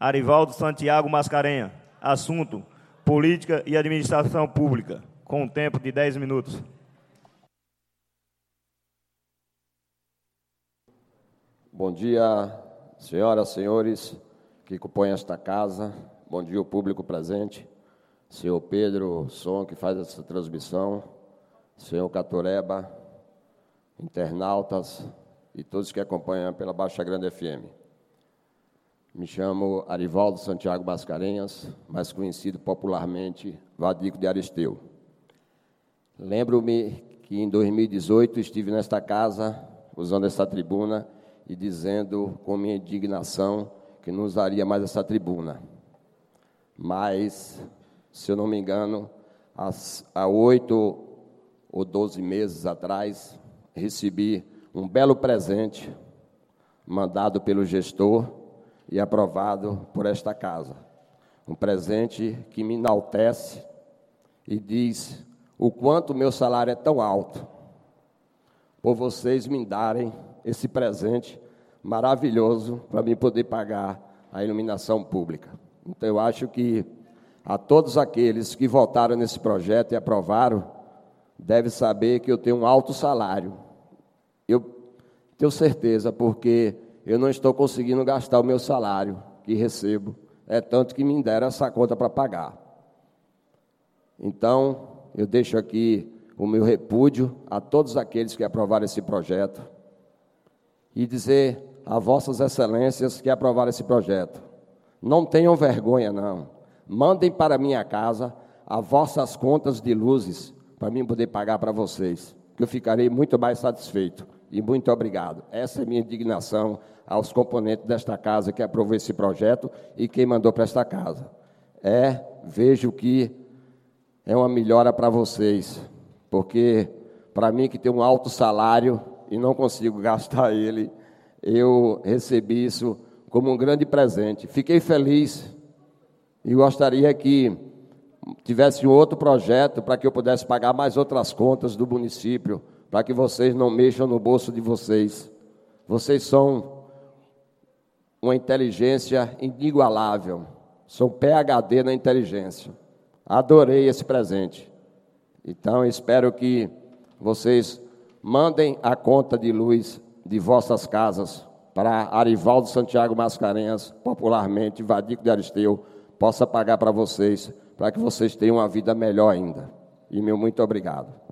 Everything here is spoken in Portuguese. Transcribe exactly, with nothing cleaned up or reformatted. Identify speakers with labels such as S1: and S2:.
S1: Arivaldo Santiago Mascarenhas. Assunto: política e administração pública, com um tempo de dez minutos.
S2: Bom dia, senhoras e senhores que compõem esta casa. Bom dia, o público presente. Senhor Pedro Som, que faz essa transmissão. Senhor Catoreba, internautas e todos que acompanham pela Baixa Grande F M. Me chamo Arivaldo Santiago Mascarenhas, mais conhecido popularmente Vadico de Aristeu. Lembro-me que em dois mil e dezoito estive nesta casa, usando essa tribuna e dizendo com minha indignação que não usaria mais essa tribuna. Mas, se eu não me engano, há oito ou doze meses atrás, recebi um belo presente mandado pelo gestor e aprovado por esta casa. Um presente que me enaltece e diz o quanto meu salário é tão alto, por vocês me darem esse presente maravilhoso para mim poder pagar a iluminação pública. Então, eu acho que a todos aqueles que votaram nesse projeto e aprovaram, devem saber que eu tenho um alto salário. Eu tenho certeza, porque eu não estou conseguindo gastar o meu salário que recebo, é tanto que me deram essa conta para pagar. Então, eu deixo aqui o meu repúdio a todos aqueles que aprovaram esse projeto e dizer a vossas excelências que aprovaram esse projeto: não tenham vergonha, não. Mandem para minha casa as vossas contas de luzes para mim poder pagar para vocês, que eu ficarei muito mais satisfeito. E muito obrigado. Essa é a minha indignação aos componentes desta casa que aprovou esse projeto e quem mandou para esta casa. É, vejo que é uma melhora para vocês, porque para mim que tem um alto salário e não consigo gastar ele, eu recebi isso como um grande presente. Fiquei feliz e gostaria que tivesse um outro projeto para que eu pudesse pagar mais outras contas do município, para que vocês não mexam no bolso de vocês. Vocês são uma inteligência inigualável, são P H D na inteligência. Adorei esse presente. Então, espero que vocês mandem a conta de luz de vossas casas para Arivaldo Santiago Mascarenhas, popularmente Vadico de Aristeu, possa pagar para vocês, para que vocês tenham uma vida melhor ainda. E meu muito obrigado.